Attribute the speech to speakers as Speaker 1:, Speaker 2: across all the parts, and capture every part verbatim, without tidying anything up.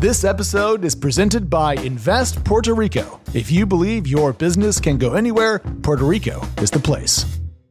Speaker 1: This episode is presented by Invest Puerto Rico. If you believe your business can go anywhere, Puerto Rico is the place.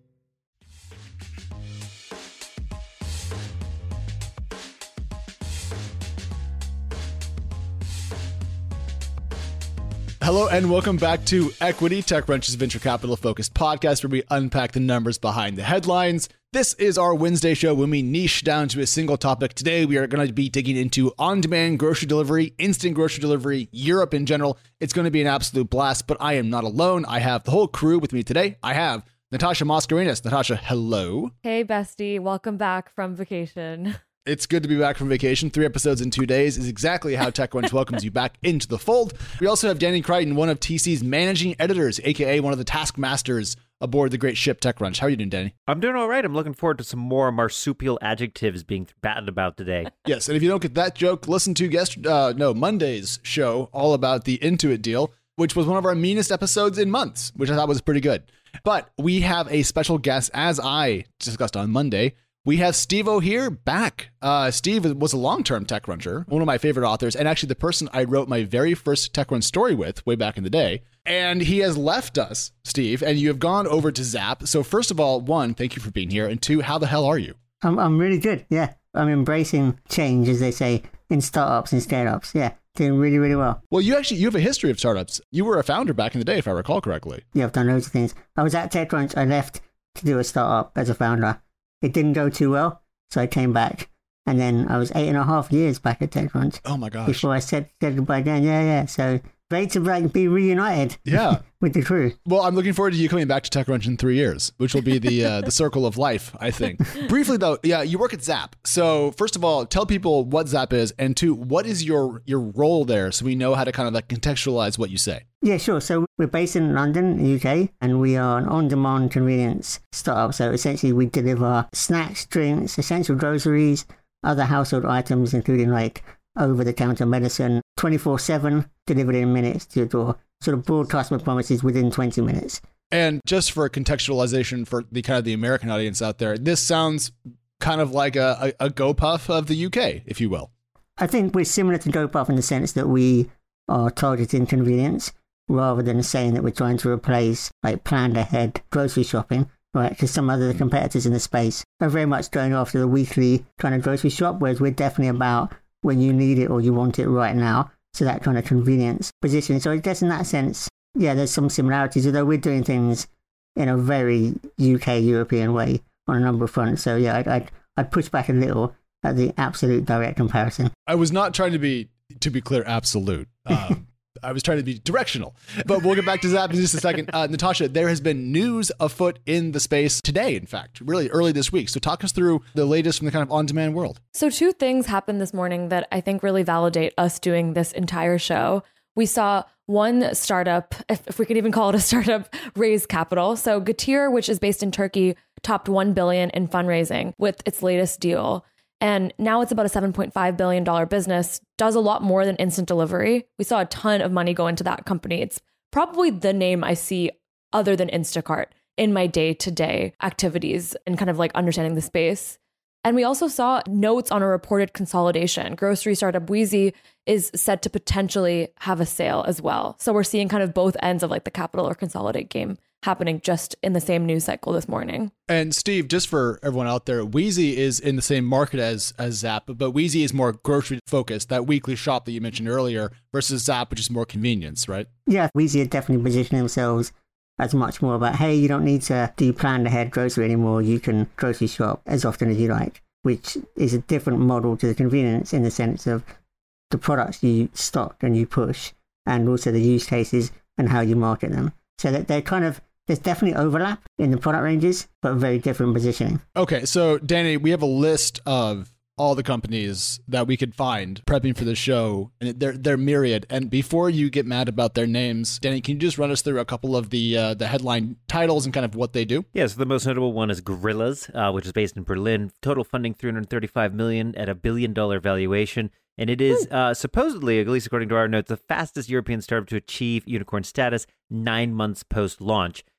Speaker 1: Hello and welcome back to Equity, TechCrunch's venture capital focused podcast where we unpack the numbers behind the headlines. This is our Wednesday show when we niche down to a single topic. Today we are going to be digging into on-demand grocery delivery, instant grocery delivery, Europe in general. It's going to be an absolute blast, but I am not alone. I have the whole crew with me today. I have Natasha Mascarenhas. Natasha, hello.
Speaker 2: Hey, bestie. Welcome back from vacation.
Speaker 1: It's good to be back from vacation. Three episodes in two days is exactly how TechCrunch welcomes you back into the fold. We also have Danny Crichton, one of T C's managing editors, aka one of the taskmasters aboard the great ship TechCrunch. How are you doing, Danny?
Speaker 3: I'm doing all right. I'm looking forward to some more marsupial adjectives being batted about today.
Speaker 1: Yes, and if you don't get that joke, listen to yesterday, uh, no, Monday's show all about the Intuit deal, which was one of our meanest episodes in months, which I thought was pretty good. But we have a special guest, as I discussed on Monday. We have Steve-O here back. Uh, Steve was a long-term TechCruncher, one of my favorite authors, and actually the person I wrote my very first TechCrunch story with way back in the day. And he has left us, Steve, and you have gone over to Zap. So first of all, one, thank you for being here. And two, how the hell are you?
Speaker 4: I'm I'm really good, yeah. I'm embracing change, as they say, in startups and scale-ups. Yeah, doing really, really well.
Speaker 1: Well, you actually, you have a history of startups. You were a founder back in the day, if I recall correctly.
Speaker 4: Yeah, I've done loads of things. I was at TechCrunch. I left to do a startup as a founder. It didn't go too well, so I came back. And then I was eight and a half years back at TechCrunch.
Speaker 1: Oh my gosh.
Speaker 4: Before I said, said goodbye again. Yeah, yeah. So great to like, be reunited
Speaker 1: yeah.
Speaker 4: with the crew.
Speaker 1: Well, I'm looking forward to you coming back to TechCrunch in three years, which will be the uh, the circle of life, I think. Briefly, though, yeah, you work at Zap. So first of all, tell people what Zap is. And two, what is your, your role there so we know how to kind of like contextualize what you say?
Speaker 4: Yeah, sure. So we're based in London, U K, and we are an on-demand convenience startup. So essentially we deliver snacks, drinks, essential groceries, other household items, including like over-the-counter medicine, twenty-four seven, delivered in minutes to your door. Sort of broad customer promises within twenty minutes.
Speaker 1: And just for contextualization for the kind of the American audience out there, this sounds kind of like a, a, a GoPuff of the U K, if you will.
Speaker 4: I think we're similar to GoPuff in the sense that we are targeting convenience, rather than saying that we're trying to replace like planned ahead grocery shopping, right? Because some other competitors in the space are very much going after the weekly kind of grocery shop, whereas we're definitely about when you need it or you want it right now. So that kind of convenience position. So I guess in that sense, yeah, there's some similarities, although we're doing things in a very U K European way on a number of fronts. So yeah, I'd, I'd, I'd push back a little at the absolute direct comparison.
Speaker 1: I was not trying to be, to be clear, absolute. Um, I was trying to be directional, but we'll get back to Zap in just a second. Uh, Natasha, there has been news afoot in the space today, in fact, really early this week. So talk us through the latest from the kind of on-demand world.
Speaker 2: So two things happened this morning that I think really validate us doing this entire show. We saw one startup, if, if we could even call it a startup, raise capital. So Getir, which is based in Turkey, topped one billion dollars in fundraising with its latest deal. And now it's about a seven point five billion dollars business, does a lot more than instant delivery. We saw a ton of money go into that company. It's probably the name I see other than Instacart in my day-to-day activities and kind of like understanding the space. And we also saw notes on a reported consolidation. Grocery startup Weezy is set to potentially have a sale as well. So we're seeing kind of both ends of like the capital or consolidate game happening just in the same news cycle this morning.
Speaker 1: And Steve, just for everyone out there, Weezy is in the same market as as Zap, but Weezy is more grocery focused, that weekly shop that you mentioned earlier, versus Zap, which is more convenience, right?
Speaker 4: Yeah, Weezy are definitely positioning themselves as much more about, hey, you don't need to do planned ahead grocery anymore. You can grocery shop as often as you like, which is a different model to the convenience in the sense of the products you stock and you push, and also the use cases and how you market them. So that they're kind of, there's definitely overlap in the product ranges, but very different positioning.
Speaker 1: Okay, so Danny, we have a list of all the companies that we could find prepping for the show, and they're they're myriad. And before you get mad about their names, Danny, can you just run us through a couple of the uh, the headline titles and kind of what they do?
Speaker 3: Yeah, so the most notable one is Gorillas, uh, which is based in Berlin. Total funding three hundred thirty-five million dollars at a billion dollar valuation. And it is uh, supposedly, at least according to our notes, the fastest European startup to achieve unicorn status nine months post-launch.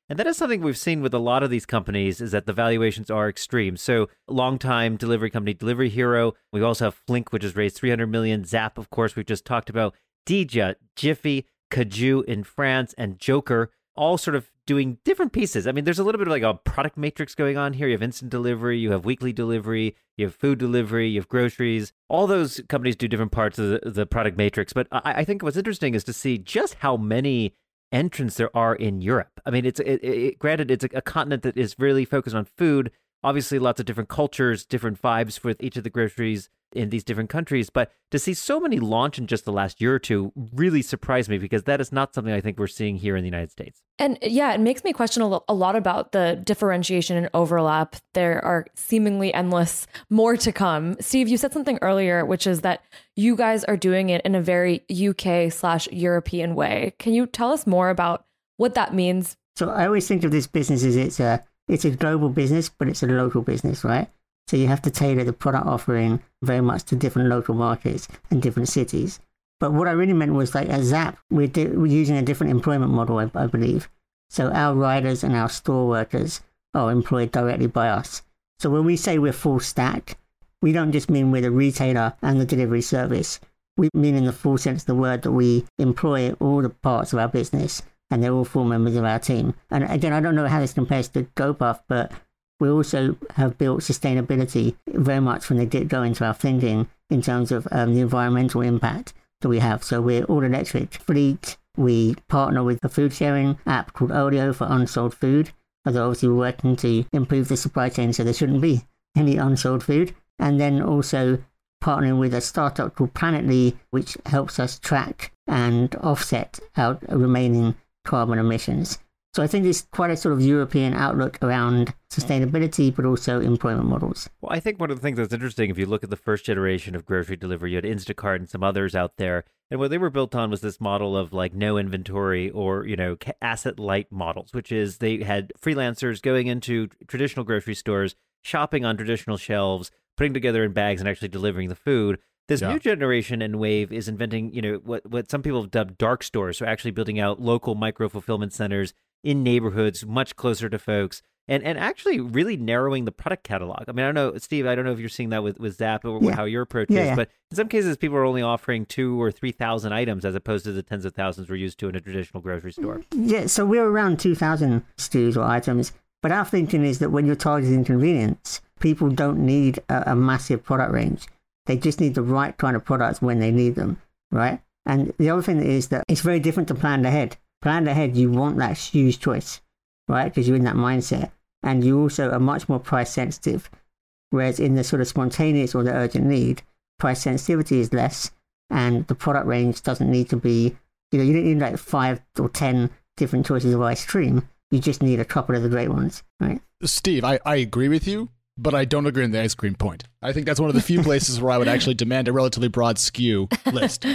Speaker 3: And that is something we've seen with a lot of these companies, is that the valuations are extreme. So longtime delivery company Delivery Hero. We also have Flink, which has raised three hundred million dollars. Zap, of course, we've just talked about. Dija, Jiffy, Cajoo in France, and Joker, all sort of doing different pieces. I mean, there's a little bit of like a product matrix going on here. You have instant delivery, you have weekly delivery, you have food delivery, you have groceries. All those companies do different parts of the, the product matrix. But I, I think what's interesting is to see just how many entrants there are in Europe. I mean, it's it, it, granted, it's a, a continent that is really focused on food. Obviously, lots of different cultures, different vibes with each of the groceries in these different countries. But to see so many launch in just the last year or two really surprised me, because that is not something I think we're seeing here in the United States.
Speaker 2: And yeah, it makes me question a, lo- a lot about the differentiation and overlap. There are seemingly endless more to come. Steve, you said something earlier, which is that you guys are doing it in a very U K slash European way. Can you tell us more about what that means?
Speaker 4: So I always think of this business as it's a, it's a global business, but it's a local business, right? So you have to tailor the product offering very much to different local markets and different cities. But what I really meant was, like, at Zap, we're, di- we're using a different employment model, I, I believe. So our riders and our store workers are employed directly by us. So when we say we're full stack, we don't just mean we're the retailer and the delivery service. We mean in the full sense of the word that we employ all the parts of our business, and they're all full members of our team. And again, I don't know how this compares to GoPuff, but we also have built sustainability very much from the get-go into our thinking in terms of um, the environmental impact that we have. So we're all electric fleet. We partner with a food sharing app called Olio for unsold food. Although obviously we're working to improve the supply chain so there shouldn't be any unsold food. And then also partnering with a startup called Planetly, which helps us track and offset our remaining carbon emissions. So I think it's quite a sort of European outlook around sustainability, but also employment models.
Speaker 3: Well, I think one of the things that's interesting, if you look at the first generation of grocery delivery, you had Instacart and some others out there. And what they were built on was this model of like no inventory, or, you know, asset light models, which is they had freelancers going into traditional grocery stores, shopping on traditional shelves, putting together in bags and actually delivering the food. This yeah. new generation and wave is inventing, you know, what, what some people have dubbed dark stores. So actually building out local micro fulfillment centers in neighborhoods much closer to folks, and, and actually really narrowing the product catalog. I mean, I don't know, Steve, I don't know if you're seeing that with, with Zap or yeah. how your approach
Speaker 4: yeah,
Speaker 3: is,
Speaker 4: yeah.
Speaker 3: but in some cases people are only offering two or three thousand items as opposed to the tens of thousands we're used to in a traditional grocery store.
Speaker 4: Yeah, so we're around two thousand S K Us or items, but our thinking is that when you're targeting convenience, people don't need a, a massive product range. They just need the right kind of products when they need them, right? And the other thing is that it's very different to planned ahead. Planned ahead, you want that huge choice, right? Because you're in that mindset. And you also are much more price sensitive. Whereas in the sort of spontaneous or the urgent need, price sensitivity is less, and the product range doesn't need to be, you know, you don't need like five or ten different choices of ice cream. You just need a couple of the great ones, right?
Speaker 1: Steve, I, I agree with you, but I don't agree on the ice cream point. I think that's one of the few places where I would actually demand a relatively broad S K U list.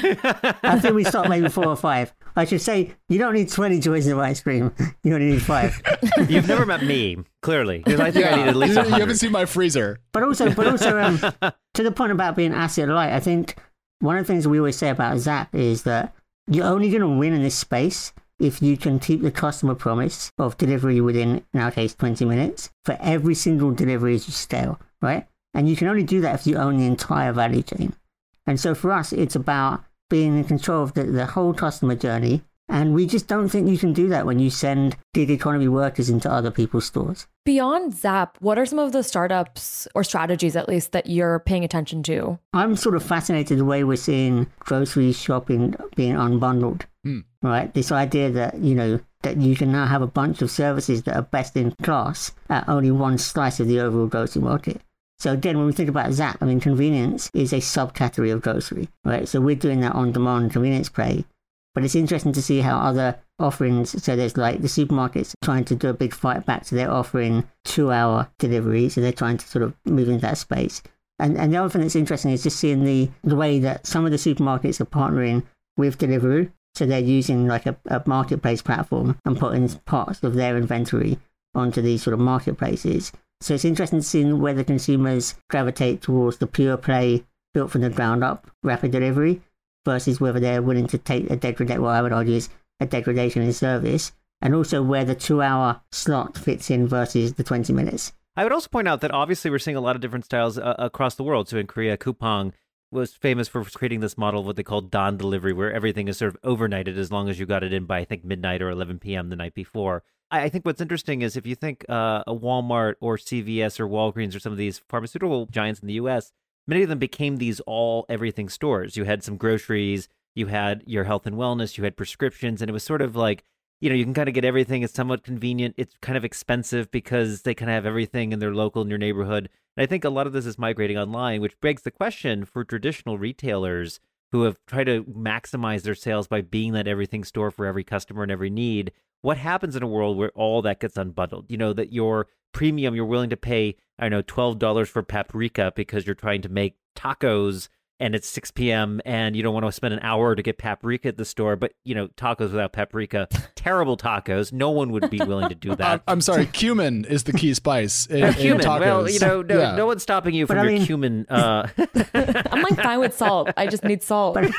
Speaker 4: I think we start maybe four or five. I should say, you don't need twenty choices of ice cream. You only need five.
Speaker 3: You've never met me, clearly, because I think yeah, I need at least
Speaker 1: you,
Speaker 3: one hundred.
Speaker 1: You haven't seen my freezer.
Speaker 4: But also, but also um, to the point about being asset light, I think one of the things we always say about Zap is that you're only going to win in this space if you can keep the customer promise of delivery within, in our case, twenty minutes for every single delivery as you scale, right? And you can only do that if you own the entire value chain. And so for us, it's about being in control of the, the whole customer journey. And we just don't think you can do that when you send gig economy workers into other people's stores.
Speaker 2: Beyond Zap, what are some of the startups or strategies, at least, that you're paying attention to?
Speaker 4: I'm sort of fascinated the way we're seeing grocery shopping being unbundled, mm. right? This idea that, you know, that you can now have a bunch of services that are best in class at only one slice of the overall grocery market. So again, when we think about Zap, I mean, convenience is a subcategory of grocery, right? So we're doing that on-demand convenience play. But it's interesting to see how other offerings, so there's like the supermarkets trying to do a big fight back, so they're offering two-hour delivery, so they're trying to sort of move into that space. And and the other thing that's interesting is just seeing the, the way that some of the supermarkets are partnering with Deliveroo, so they're using like a, a marketplace platform and putting parts of their inventory onto these sort of marketplaces. So it's interesting to see whether consumers gravitate towards the pure play, built from the ground up, rapid delivery, versus whether they're willing to take a degradation, well, I would argue is a degradation in service and also where the two-hour slot fits in versus the twenty minutes.
Speaker 3: I would also point out that obviously we're seeing a lot of different styles uh, across the world. So in Korea, Coupang was famous for creating this model of what they call dawn delivery, where everything is sort of overnighted as long as you got it in by, I think, midnight or eleven p.m. the night before. I, I think what's interesting is if you think uh, a Walmart or C V S or Walgreens or some of these pharmaceutical giants in the U S, many of them became these all everything stores. You had some groceries, you had your health and wellness, you had prescriptions, and it was sort of like, you know, you can kind of get everything. It's somewhat convenient. It's kind of expensive because they kind of have everything in their local, in your neighborhood. And I think a lot of this is migrating online, which begs the question for traditional retailers who have tried to maximize their sales by being that everything store for every customer and every need. What happens in a world where all that gets unbundled? You know, that your premium, you're willing to pay, I don't know, twelve dollars for paprika because you're trying to make tacos and it's six p.m. and you don't want to spend an hour to get paprika at the store, but, you know, tacos without paprika, terrible tacos. No one would be willing to do that.
Speaker 1: I'm sorry, cumin is the key spice in, in
Speaker 3: cumin.
Speaker 1: tacos.
Speaker 3: Well, you know, no,
Speaker 1: yeah.
Speaker 3: no one's stopping you from
Speaker 4: But I
Speaker 3: your
Speaker 4: mean-
Speaker 3: cumin. Uh...
Speaker 2: I'm like fine with salt. I just need salt.
Speaker 3: But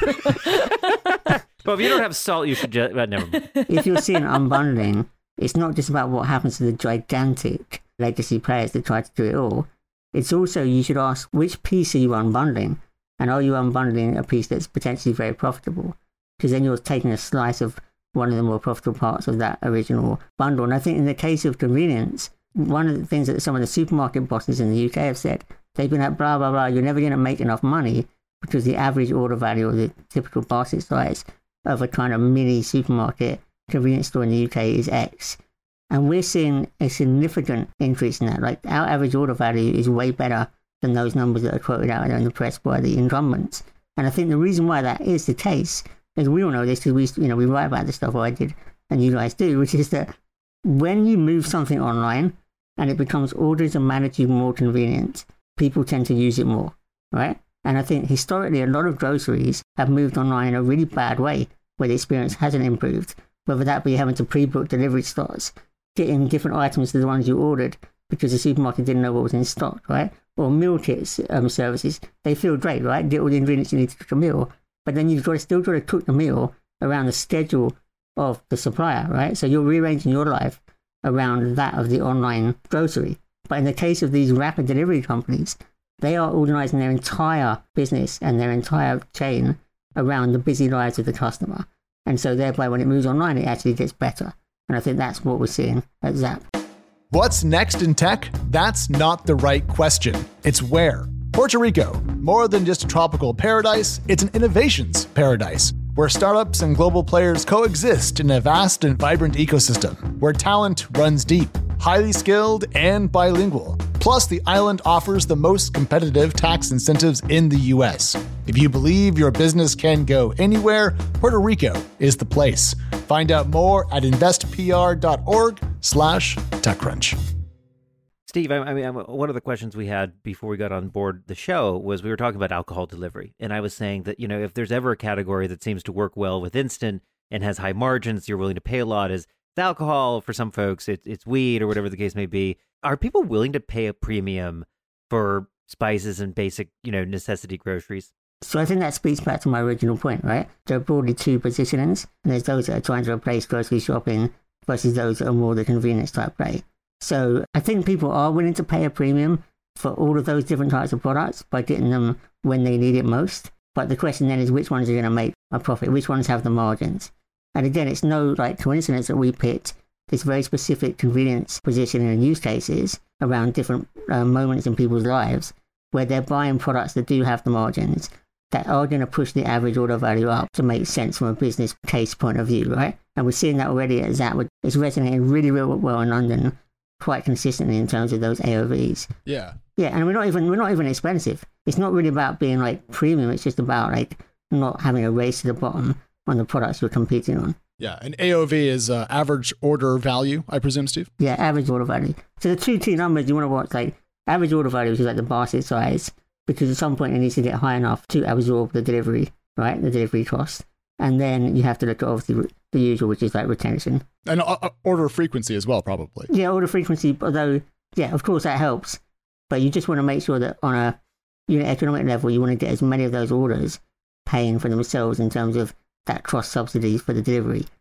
Speaker 3: if you don't have salt, you should just... Uh, never mind.
Speaker 4: If you're seeing unbundling, it's not just about what happens to the gigantic legacy players that try to do it all. It's also, you should ask, which piece are you unbundling? And are you unbundling a piece that's potentially very profitable? Because then you're taking a slice of one of the more profitable parts of that original bundle. And I think in the case of convenience, one of the things that some of the supermarket bosses in the U K have said, they've been like, blah, blah, blah, you're never going to make enough money because the average order value or the typical basket size of a kind of mini supermarket convenience store in the U K is X. And we're seeing a significant increase in that. Like, our average order value is way better than those numbers that are quoted out there in the press by the incumbents. And I think the reason why that is the case is, we all know this because we, you know, we write about this stuff, or I did, and you guys do, which is that when you move something online and it becomes orders and managing more convenient, people tend to use it more, right? And I think historically a lot of groceries have moved online in a really bad way, where the experience hasn't improved, whether that be having to pre-book delivery slots, getting different items to the ones you ordered because the supermarket didn't know what was in stock, right? Or meal kits um, services, they feel great, right? Get all the ingredients you need to cook a meal, but then you've got to still got to cook the meal around the schedule of the supplier, right? So you're rearranging your life around that of the online grocery. But in the case of these rapid delivery companies, they are organizing their entire business and their entire chain around the busy lives of the customer. And so thereby when it moves online, it actually gets better. And I think that's what we're seeing at Zapp.
Speaker 1: What's next in tech? That's not the right question. It's where. Puerto Rico, more than just a tropical paradise, it's an innovations paradise, where startups and global players coexist in a vast and vibrant ecosystem, where talent runs deep, highly skilled, and bilingual. Plus, the island offers the most competitive tax incentives in the U S. If you believe your business can go anywhere, Puerto Rico is the place. Find out more at investpr.org slash TechCrunch.
Speaker 3: Steve, I, I mean, one of the questions we had before we got on board the show was we were talking about alcohol delivery. And I was saying that, you know, if there's ever a category that seems to work well with instant and has high margins, you're willing to pay a lot, is alcohol. For some folks, it, it's weed or whatever the case may be. Are people willing to pay a premium for spices and basic, you know, necessity groceries?
Speaker 4: So I think that speaks back to my original point, right? There are broadly two positionings, and there's those that are trying to replace grocery shopping versus those that are more the convenience type play. So I think people are willing to pay a premium for all of those different types of products by getting them when they need it most. But the question then is, which ones are going to make a profit? Which ones have the margins? And again, it's no like coincidence that we picked this very specific convenience position in use cases around different uh, moments in people's lives where they're buying products that do have the margins that are going to push the average order value up to make sense from a business case point of view, right? And we're seeing that already at Zapp. It's resonating really, really well in London, quite consistently in terms of those A O Vs.
Speaker 1: Yeah.
Speaker 4: Yeah, and we're not even we're not even expensive. It's not really about being like premium. It's just about like not having a race to the bottom on the products you're competing on.
Speaker 1: Yeah, and A O V is uh, average order value, I presume, Steve?
Speaker 4: Yeah, average order value. So the two key numbers you want to watch, like average order value, which is like the basket size, because at some point it needs to get high enough to absorb the delivery, right? The delivery cost. And then you have to look at obviously the usual, which is like retention.
Speaker 1: And uh, order frequency as well, probably.
Speaker 4: Yeah, order frequency, although, yeah, of course that helps. But you just want to make sure that on a unit economic level, you want to get as many of those orders paying for themselves in terms of that cross subsidy for the delivery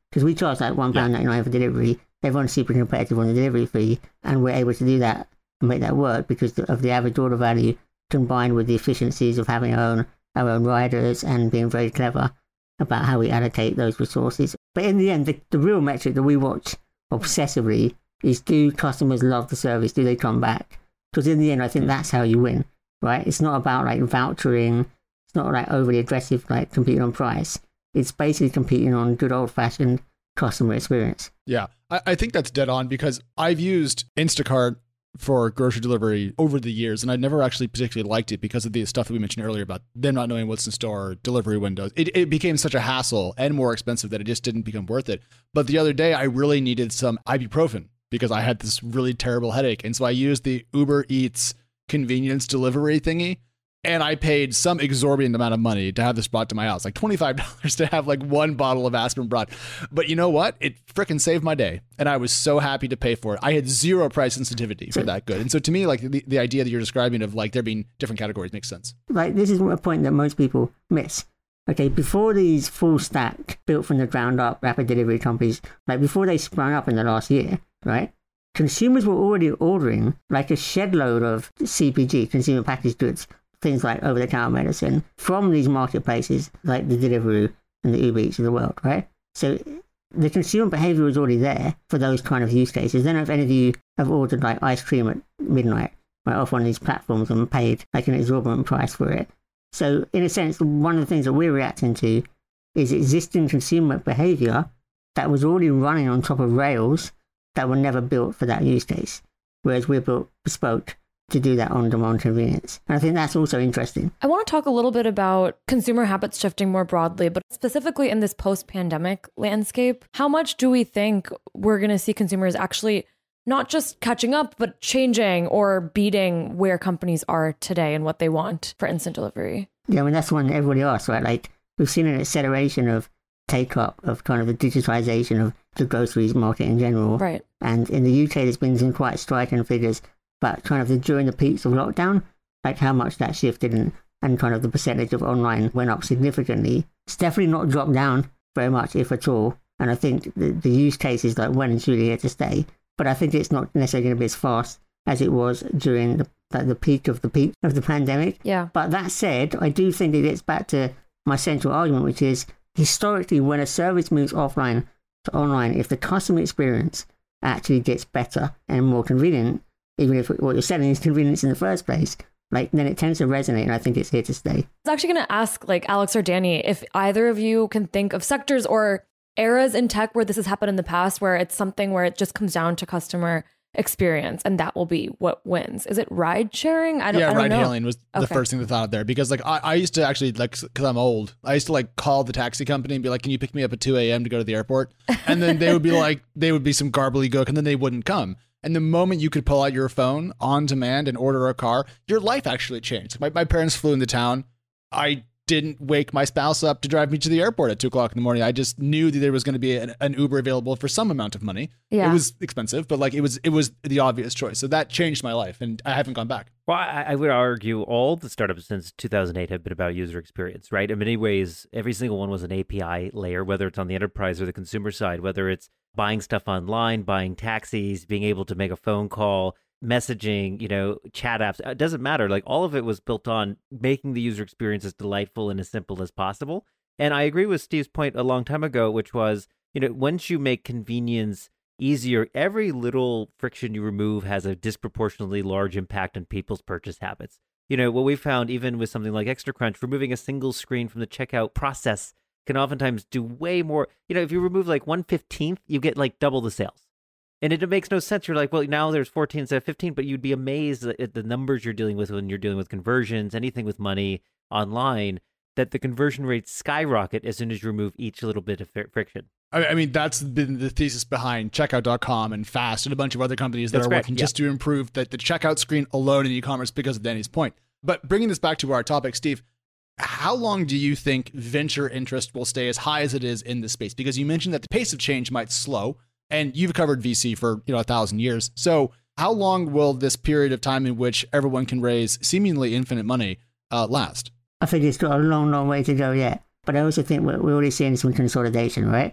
Speaker 4: Because we charge like one pound ninety-nine for delivery. Everyone's super competitive on the delivery fee, and we're able to do that and make that work because of the average order value combined with the efficiencies of having our own, our own riders and being very clever about how we allocate those resources. But in the end, the, the real metric that we watch obsessively is, do customers love the service? Do they come back? Because in the end, I think that's how you win, right? It's not about like vouchering. It's not like overly aggressive, like competing on price. It's basically competing on good old fashioned customer experience.
Speaker 1: Yeah, I, I think that's dead on because I've used Instacart for grocery delivery over the years, and I never actually particularly liked it because of the stuff that we mentioned earlier about them not knowing what's in store, delivery windows. It, it became such a hassle and more expensive that it just didn't become worth it. But the other day, I really needed some ibuprofen because I had this really terrible headache. And so I used the Uber Eats convenience delivery thingy. And I paid some exorbitant amount of money to have this brought to my house, like twenty-five dollars to have like one bottle of aspirin brought. But you know what? It frickin' saved my day. And I was so happy to pay for it. I had zero price sensitivity for that good. And so to me, like the, the idea that you're describing of like there being different categories makes sense.
Speaker 4: Like this is a point that most people miss. Okay, before these full stack, built from the ground up rapid delivery companies, like before they sprung up in the last year, right? Consumers were already ordering like a shed load of C P G, consumer packaged goods, things like over-the-counter medicine, from these marketplaces like the Deliveroo and the Uber Eats of the world, right? So the consumer behavior was already there for those kind of use cases. Then if any of you have ordered like ice cream at midnight, right, off one of these platforms and paid like an exorbitant price for it. So in a sense, one of the things that we're reacting to is existing consumer behavior that was already running on top of rails that were never built for that use case, whereas we're built bespoke to do that on-demand convenience. And I think that's also interesting.
Speaker 2: I want to talk a little bit about consumer habits shifting more broadly, but specifically in this post-pandemic landscape, how much do we think we're going to see consumers actually not just catching up, but changing or beating where companies are today and what they want for instant delivery?
Speaker 4: Yeah, I mean, that's one everybody asks, right? Like, we've seen an acceleration of take-up of kind of the digitization of the groceries market in general.
Speaker 2: Right.
Speaker 4: And in the U K, there's been some quite striking figures but kind of the, during the peaks of lockdown, like how much that shifted and, and kind of the percentage of online went up significantly. It's definitely not dropped down very much, if at all. And I think the, the use cases like when and truly here to stay. But I think it's not necessarily going to be as fast as it was during the, like the peak of the peak of the pandemic.
Speaker 2: Yeah.
Speaker 4: But that said, I do think it gets back to my central argument, which is historically when a service moves offline to online, if the customer experience actually gets better and more convenient, even if what you're selling is convenience in the first place, like then it tends to resonate, and I think it's here to stay.
Speaker 2: I was actually going to ask like Alex or Danny if either of you can think of sectors or eras in tech where this has happened in the past, where it's something where it just comes down to customer experience and that will be what wins. Is it ride sharing? I don't,
Speaker 1: yeah,
Speaker 2: I don't
Speaker 1: ride
Speaker 2: know.
Speaker 1: hailing was the
Speaker 2: Okay.
Speaker 1: first thing that thought of there because like I, I used to actually like because I'm old, I used to like call the taxi company and be like, "Can you pick me up at two a.m. to go to the airport?" And then they would be like, they would be some gobbledygook, and then they wouldn't come. And the moment you could pull out your phone on demand and order a car, your life actually changed. My, my parents flew into town. I didn't wake my spouse up to drive me to the airport at two o'clock in the morning. I just knew that there was going to be an, an Uber available for some amount of money.
Speaker 2: Yeah.
Speaker 1: It was expensive, but like it was it was the obvious choice. So that changed my life, and I haven't gone back.
Speaker 3: Well, I, I would argue all the startups since two thousand eight have been about user experience, right? In many ways, every single one was an A P I layer, whether it's on the enterprise or the consumer side, whether it's buying stuff online, buying taxis, being able to make a phone call, messaging, you know, chat apps. It doesn't matter. Like all of it was built on making the user experience as delightful and as simple as possible. And I agree with Steve's point a long time ago, which was, you know, once you make convenience easier, every little friction you remove has a disproportionately large impact on people's purchase habits. You know, what we found even with something like Extra Crunch, removing a single screen from the checkout process can oftentimes do way more. You know, if you remove like one fifteenth, you get like double the sales. And it, it makes no sense. You're like, well, now there's fourteen instead of fifteen, but you'd be amazed at the numbers you're dealing with when you're dealing with conversions, anything with money online, that the conversion rates skyrocket as soon as you remove each little bit of fr- friction.
Speaker 1: I I mean, that's been the thesis behind checkout dot com and Fast and a bunch of other companies that
Speaker 3: That's
Speaker 1: are
Speaker 3: correct,
Speaker 1: working
Speaker 3: yeah.
Speaker 1: just to improve the, the checkout screen alone in e-commerce because of Danny's point. But bringing this back to our topic, Steve, how long do you think venture interest will stay as high as it is in this space? Because you mentioned that the pace of change might slow, and you've covered V C for, you know, a thousand years. So how long will this period of time in which everyone can raise seemingly infinite money uh, last?
Speaker 4: I think it's got a long, long way to go yet. But I also think we're, we're already seeing some consolidation, right?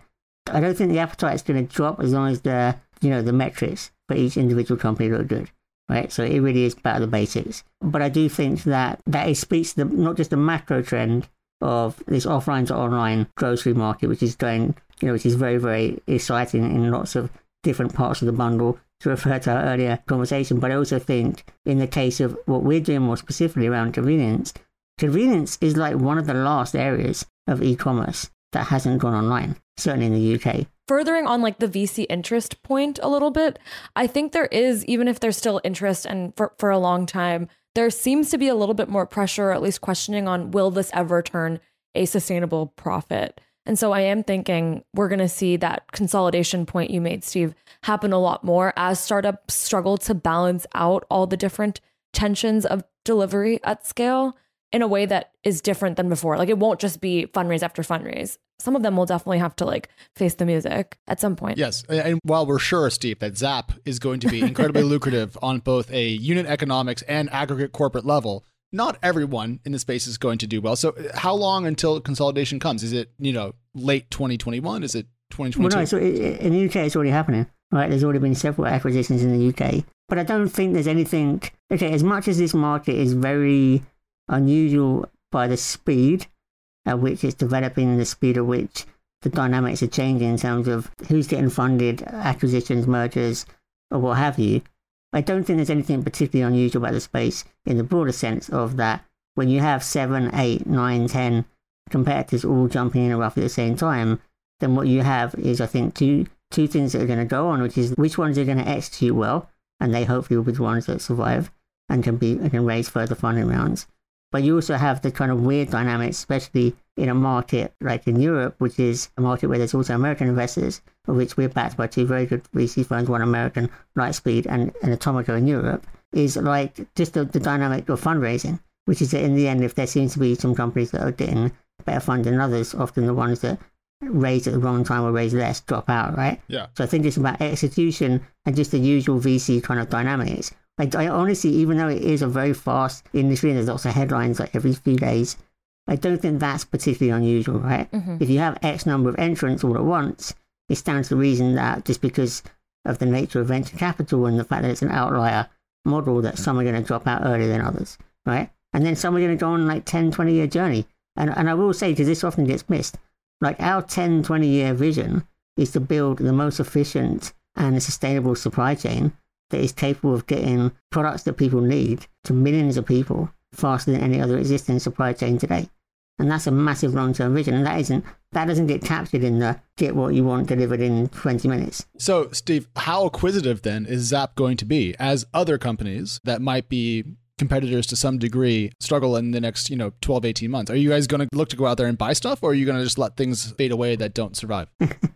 Speaker 4: I don't think the appetite is going to drop as long as the, you know, the metrics for each individual company look good, right? So it really is about the basics. But I do think that that it speaks to the, not just the macro trend of this offline to online grocery market, which is going, you know, which is very, very exciting in lots of different parts of the bundle, to refer to our earlier conversation. But I also think in the case of what we're doing more specifically around convenience, convenience is like one of the last areas of e-commerce that hasn't gone online, certainly in the U K.
Speaker 2: Furthering on like the V C interest point a little bit, I think there is, even if there's still interest and for, for a long time, there seems to be a little bit more pressure, or at least questioning on, will this ever turn a sustainable profit? And so I am thinking we're going to see that consolidation point you made, Steve, happen a lot more as startups struggle to balance out all the different tensions of delivery at scale in a way that is different than before. Like, it won't just be fundraise after fundraise. Some of them will definitely have to like face the music at some point.
Speaker 1: Yes. And while we're sure, Steve, that Zap is going to be incredibly lucrative on both a unit economics and aggregate corporate level, not everyone in the space is going to do well. So how long until consolidation comes? Is it, you know, late twenty twenty-one? Is it twenty twenty-two?
Speaker 4: Well, no, so in the U K, it's already happening, right? There's already been several acquisitions in the U K. But I don't think there's anything... Okay, as much as this market is very unusual by the speed at which it's developing, the speed at which the dynamics are changing in terms of who's getting funded, acquisitions, mergers, or what have you, I don't think there's anything particularly unusual about the space in the broader sense of that when you have seven, eight, nine, ten competitors all jumping in roughly at the same time, then what you have is, I think, two two things that are going to go on, which is which ones are going to execute well, and they hopefully will be the ones that survive and can be and can raise further funding rounds. But you also have the kind of weird dynamics, especially in a market like in Europe, which is a market where there's also American investors, of which we're backed by two very good V C funds, one American, Lightspeed, and, and Atomico in Europe, is like just the, the dynamic of fundraising, which is that in the end, if there seems to be some companies that are getting better funded than others, often the ones that raise at the wrong time or raise less drop out, right?
Speaker 1: Yeah.
Speaker 4: So I think it's about execution and just the usual V C kind of dynamics. Like, I honestly, even though it is a very fast industry and there's lots of headlines like every few days, I don't think that's particularly unusual, right? Mm-hmm. If you have X number of entrants all at once, it stands to reason that just because of the nature of venture capital and the fact that it's an outlier model, that some are going to drop out earlier than others, right? And then some are going to go on like ten, twenty year journey. And, and I will say, because this often gets missed, like our ten, twenty year vision is to build the most efficient and sustainable supply chain that is capable of getting products that people need to millions of people faster than any other existing supply chain today. And that's a massive long-term vision. And that isn't, that doesn't get captured in the get what you want delivered in twenty minutes.
Speaker 1: So, Steve, how acquisitive then is Zap going to be as other companies that might be competitors to some degree struggle in the next, you know, twelve, eighteen months? Are you guys going to look to go out there and buy stuff, or are you going to just let things fade away that don't survive?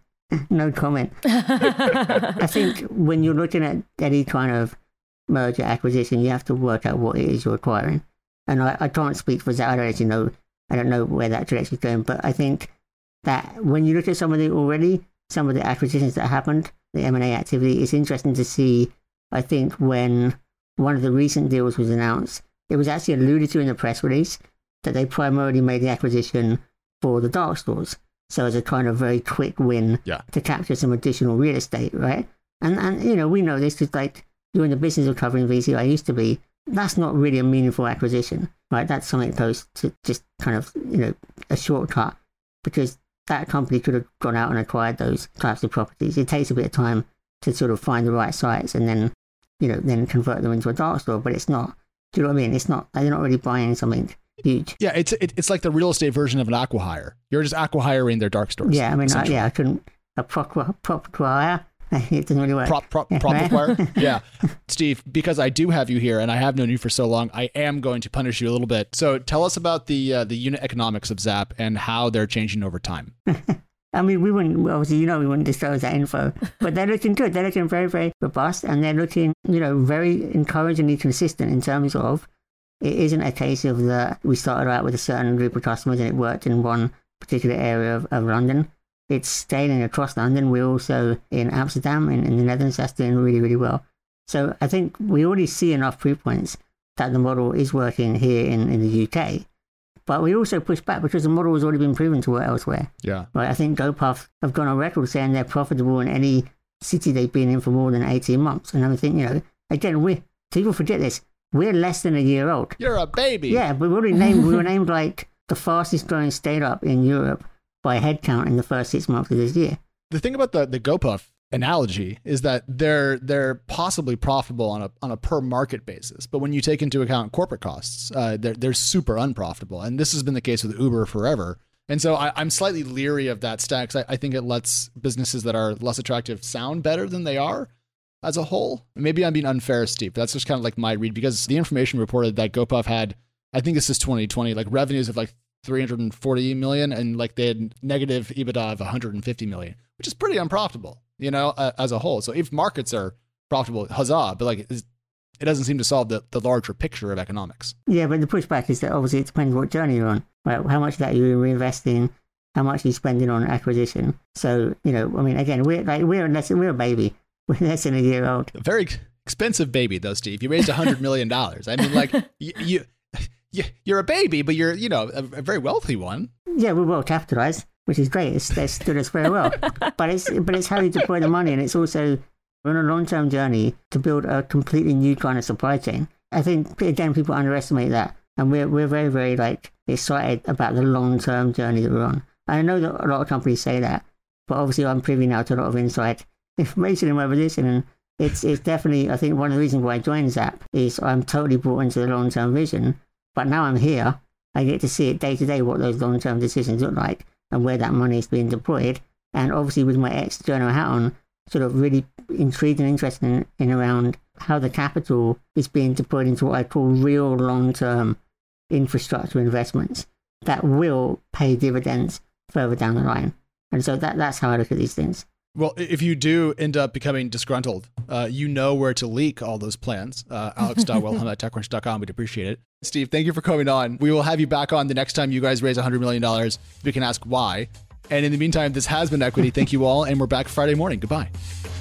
Speaker 4: No comment. I think when you're looking at any kind of merger acquisition, you have to work out what it is you're acquiring. And I, I can't speak for Zap. I don't actually know. I don't know where that direction is going. But I think that when you look at some of the already, some of the acquisitions that happened, the M and A activity, it's interesting to see. I think when one of the recent deals was announced, it was actually alluded to in the press release that they primarily made the acquisition for the dark stores. So as a kind of very quick win
Speaker 1: yeah.
Speaker 4: to capture some additional real estate, right? And, and you know, we know this because, like, you're in the business of covering V C, I used to be. That's not really a meaningful acquisition, right? That's something close to just kind of, you know, a shortcut, because that company could have gone out and acquired those types of properties. It takes a bit of time to sort of find the right sites and then, you know, then convert them into a dark store, but it's not, do you know what I mean? It's not, they're not really buying something huge.
Speaker 1: Yeah, it's it, it's like the real estate version of an acqui-hire. You're just acqui-hiring their dark stores.
Speaker 4: Yeah, I mean, I, yeah, I couldn't, a prop acquire, it doesn't really work.
Speaker 1: Prop, prop, prop acquire? Yeah. Steve, because I do have you here and I have known you for so long, I am going to punish you a little bit. So tell us about the uh, the unit economics of Zap and how they're changing over time.
Speaker 4: I mean, we wouldn't, obviously, you know, we wouldn't disclose that info, but they're looking good. They're looking very, very robust, and they're looking, you know, very encouragingly consistent in terms of, it isn't a case of that we started out with a certain group of customers and it worked in one particular area of, of London. It's scaling across London. We're also in Amsterdam, in, in the Netherlands. That's doing really, really well. So I think we already see enough proof points that the model is working here in, in the U K. But we also pushed back because the model has already been proven to work elsewhere.
Speaker 1: Yeah.
Speaker 4: Right. I think GoPuff have gone on record saying they're profitable in any city they've been in for more than eighteen months. And I think, you know, again, we people forget this. We're less than a year old.
Speaker 1: You're a baby.
Speaker 4: Yeah, but we already named, we were named like the fastest growing startup in Europe by headcount in the first six months of this year.
Speaker 1: The thing about the, the GoPuff analogy is that they're they're possibly profitable on a on a per market basis, but when you take into account corporate costs, uh, they're they're super unprofitable, and this has been the case with Uber forever. And so I, I'm slightly leery of that stack. I, I think it lets businesses that are less attractive sound better than they are as a whole. Maybe I'm being unfair, Steve. That's just kind of like my read, because the information reported that GoPuff had, I think this is twenty twenty, like revenues of like three hundred forty million, and like they had negative EBITDA of one hundred fifty million, which is pretty unprofitable, you know, uh, as a whole. So if markets are profitable, huzzah, but like it doesn't seem to solve the, the larger picture of economics.
Speaker 4: Yeah, but the pushback is that obviously it depends what journey you're on. Right? How much of that you're reinvesting, how much you're spending on acquisition. So, you know, I mean, again, we're like we're less, we're a baby. We're less than a year old.
Speaker 1: A very expensive baby, though, Steve. You raised one hundred million dollars. I mean, like, you, you, you, you're a baby, but you're, you know, a, a very wealthy one.
Speaker 4: Yeah, we're well capitalized, which is great. It's, it's stood us very well. But it's but it's how you deploy the money, and it's also we're on a long-term journey to build a completely new kind of supply chain. I think, again, people underestimate that. And we're, we're very, very, like, excited about the long-term journey that we're on. I know that a lot of companies say that, but obviously I'm privy now to a lot of inside information in my position, and it's it's definitely, I think one of the reasons why I joined Zap is I'm totally brought into the long-term vision, but now I'm here, I get to see it day to day what those long-term decisions look like and where that money is being deployed, and obviously with my ex-journal hat on, sort of really intrigued and interested in, in around how the capital is being deployed into what I call real long-term infrastructure investments that will pay dividends further down the line. And so that that's how I look at these things.
Speaker 1: Well, if you do end up becoming disgruntled, uh, you know where to leak all those plans. Uh, alex dot wilhelm at techcrunch dot com. We'd appreciate it. Steve, thank you for coming on. We will have you back on the next time you guys raise one hundred million dollars. We can ask why. And in the meantime, this has been Equity. Thank you all. And we're back Friday morning. Goodbye.